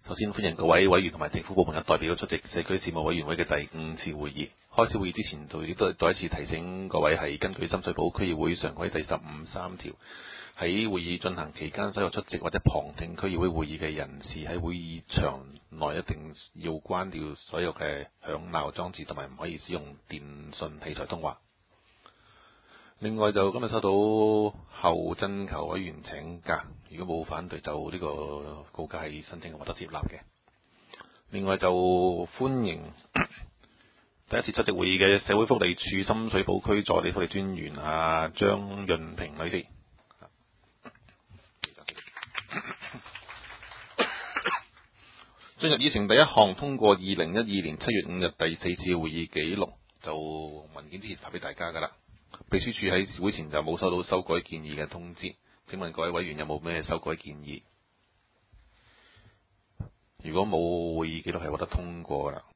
首先歡迎各位委員同埋政府部門嘅代表出席社區事務委員會嘅第5次會議。開始會議之前，亦都再一次提醒各位係根據深水埗區議會常規第153條，喺會議進行期間所有出席或者旁聽區議會會議嘅人士喺會議場內一定要關掉所有嘅響鬧裝置，同埋唔可以使用電訊器材通話。另外就今日收到後徵求委員請假，如果冇反對就呢個告假係申請獲得接納嘅。另外就歡迎第一次出席會議嘅社會福利署深水埗區助理福利專員張潤平女士。進入議程第一項，通過2012年7月5日第4次會議記錄，就文件之前發俾大家㗎啦。秘書處喺會前就冇收到修改建議嘅通知，請問各位委員有冇咩修改建議？如果冇，會議記錄係獲得通過㗎啦。